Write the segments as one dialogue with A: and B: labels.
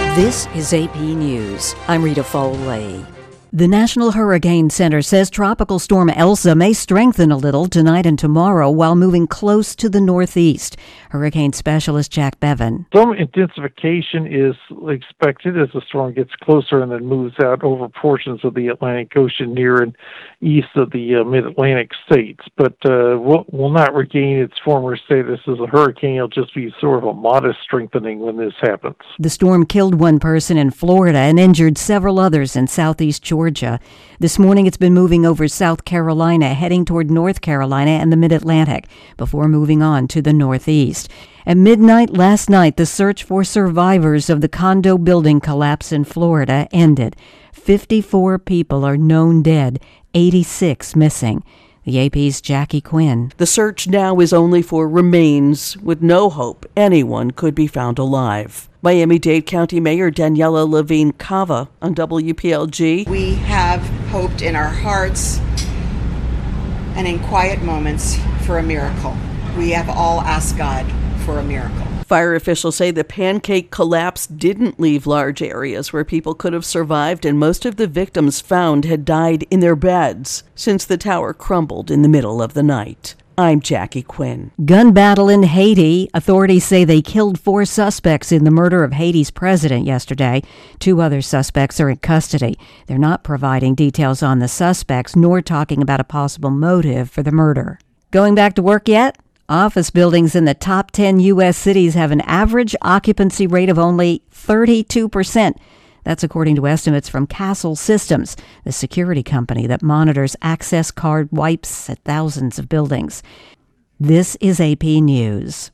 A: This is AP News. I'm Rita Foley. The National Hurricane Center says Tropical Storm Elsa may strengthen a little tonight and tomorrow while moving close to the northeast. Hurricane specialist Jack Bevan.
B: Some intensification is expected as the storm gets closer and then moves out over portions of the Atlantic Ocean near and east of the mid-Atlantic states, but will not regain its former status as a hurricane. It'll just be sort of a modest strengthening when this happens.
A: The storm killed one person in Florida and injured several others in southeast Georgia. This morning it's been moving over South Carolina, heading toward North Carolina and the mid-Atlantic before moving on to the northeast. At midnight last night, the search for survivors of the condo building collapse in Florida ended. 54 people are known dead, 86 missing. The AP's Jackie Quinn.
C: The search now is only for remains, with no hope anyone could be found alive. Miami-Dade County Mayor Daniela Levine Cava on WPLG.
D: We have hoped in our hearts and in quiet moments for a miracle. We have all asked God for a miracle.
C: Fire officials say the pancake collapse didn't leave large areas where people could have survived, and most of the victims found had died in their beds since the tower crumbled in the middle of the night. I'm Jackie Quinn.
A: Gun battle in Haiti. Authorities say they killed 4 suspects in the murder of Haiti's president yesterday. 2 other suspects are in custody. They're not providing details on the suspects, nor talking about a possible motive for the murder. Going back to work yet? Office buildings in the top 10 U.S. cities have an average occupancy rate of only 32%. That's according to estimates from Castle Systems, the security company that monitors access card wipes at thousands of buildings. This is AP News.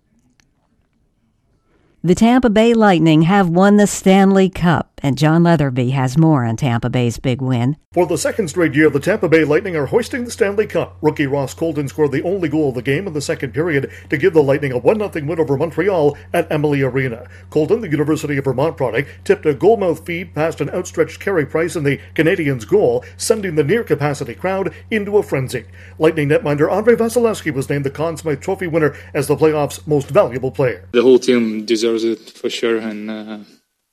A: The Tampa Bay Lightning have won the Stanley Cup, and John Leatherby has more on Tampa Bay's big win.
E: For the second straight year, the Tampa Bay Lightning are hoisting the Stanley Cup. Rookie Ross Colton scored the only goal of the game in the second period to give the Lightning a 1-0 win over Montreal at Emily Arena. Colton, the University of Vermont product, tipped a goalmouth feed past an outstretched Carey Price in the Canadiens' goal, sending the near-capacity crowd into a frenzy. Lightning netminder Andrei Vasilevsky was named the Conn Smythe Trophy winner as the playoffs' most valuable player.
F: The whole team deserves it for sure, and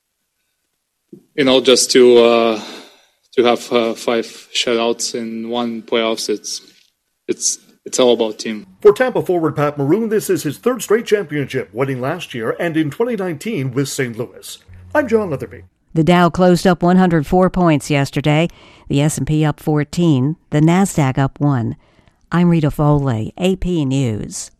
F: just to have 5 shutouts in one playoffs, it's all about team.
E: For Tampa forward Pat Maroon, this is his 3rd straight championship, winning last year and in 2019 with St. Louis. I'm John Leatherby.
A: The Dow closed up 104 points yesterday. The S&P up 14. The Nasdaq up 1. I'm Rita Foley, AP News.